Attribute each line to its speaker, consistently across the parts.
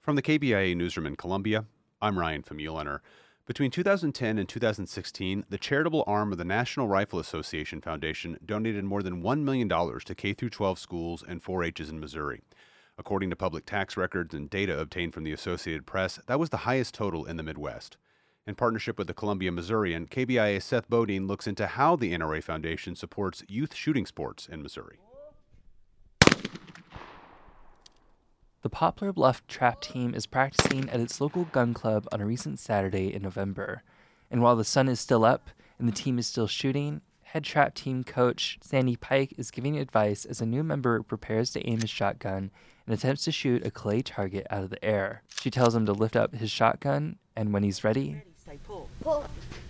Speaker 1: From the KBIA newsroom in Columbia, I'm Ryan Famuliner. Between 2010 and 2016, the charitable arm of the National Rifle Association Foundation donated more than $1 million to K-12 schools and 4-H's in Missouri. According to public tax records and data obtained from the Associated Press, that was the highest total in the Midwest. In partnership with the Columbia Missourian, KBIA's Seth Bodine looks into how the NRA Foundation supports youth shooting sports in Missouri.
Speaker 2: The Poplar Bluff Trap Team is practicing at its local gun club on a recent Saturday in November. And while the sun is still up and the team is still shooting, head trap team coach Sandy Pike is giving advice as a new member prepares to aim his shotgun and attempts to shoot a clay target out of the air. She tells him to lift up his shotgun, and when he's ready,
Speaker 3: pull.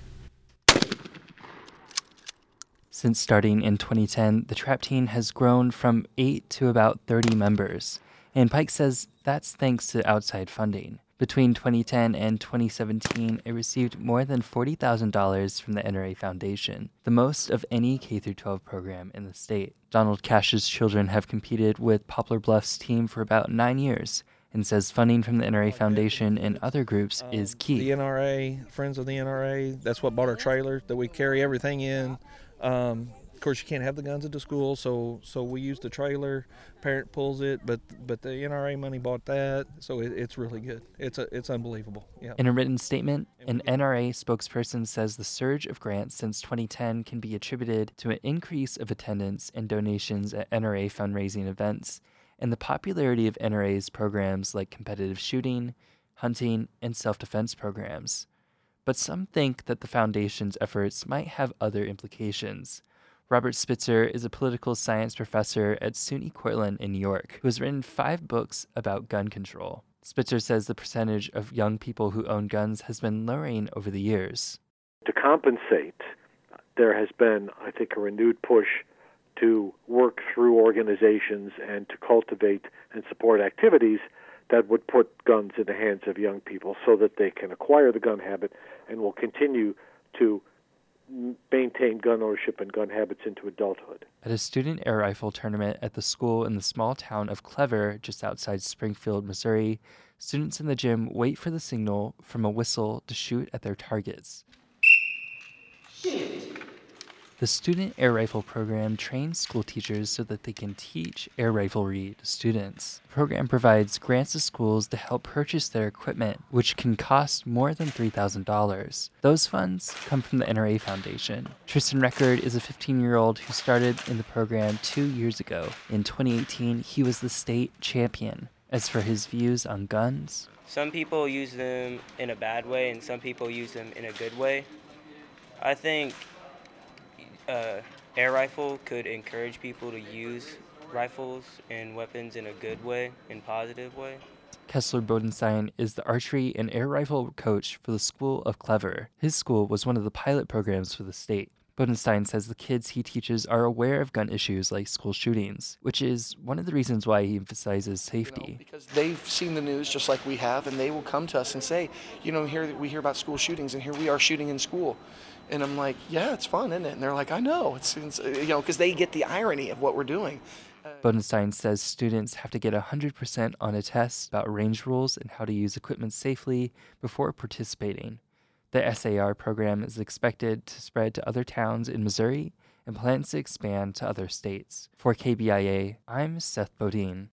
Speaker 2: Since starting in 2010, the trap team has grown from 8 to about 30 members. And Pike says that's thanks to outside funding. Between 2010 and 2017, it received more than $40,000 from the NRA Foundation, the most of any K-12 program in the state. Donald Cash's children have competed with Poplar Bluff's team for about 9 years, and says funding from the NRA Foundation and other groups is key.
Speaker 4: The NRA, Friends of the NRA, that's what bought our trailer that we carry everything in. Of course, you can't have the guns at the school, so we use the trailer. Parent pulls it, but the NRA money bought that, so it's really good. It's unbelievable. Yeah.
Speaker 2: In a written statement, an NRA spokesperson says the surge of grants since 2010 can be attributed to an increase of attendance and donations at NRA fundraising events, and the popularity of NRA's programs like competitive shooting, hunting, and self-defense programs. But some think that the foundation's efforts might have other implications. Robert Spitzer is a political science professor at SUNY Cortland in New York, who has written 5 books about gun control. Spitzer says the percentage of young people who own guns has been lowering over the years.
Speaker 5: To compensate, there has been, I think, a renewed push to work through organizations and to cultivate and support activities that would put guns in the hands of young people so that they can acquire the gun habit and will continue to maintain gun ownership and gun habits into adulthood.
Speaker 2: At a student air rifle tournament at the school in the small town of Clever, just outside Springfield, Missouri, students in the gym wait for the signal from a whistle to shoot at their targets.
Speaker 3: Shoot.
Speaker 2: The student air rifle program trains school teachers so that they can teach air riflery to students. The program provides grants to schools to help purchase their equipment, which can cost more than $3,000. Those funds come from the NRA Foundation. Tristan Record is a 15-year-old who started in the program 2 years ago. In 2018, he was the state champion. As for his views on guns,
Speaker 6: some people use them in a bad way and some people use them in a good way. I think air rifle could encourage people to use rifles and weapons in a good way, in positive way.
Speaker 2: Kessler Bodenstein is the archery and air rifle coach for the School of Clever. His school was one of the pilot programs for the state. Bodenstein says the kids he teaches are aware of gun issues like school shootings, which is one of the reasons why he emphasizes safety.
Speaker 7: Because they've seen the news just like we have, and they will come to us and say, here we hear about school shootings, and here we are shooting in school. And I'm like, yeah, it's fun, isn't it? And they're like, I know. It's because they get the irony of what we're doing.
Speaker 2: Bodenstein says students have to get 100% on a test about range rules and how to use equipment safely before participating. The SAR program is expected to spread to other towns in Missouri and plans to expand to other states. For KBIA, I'm Seth Bodine.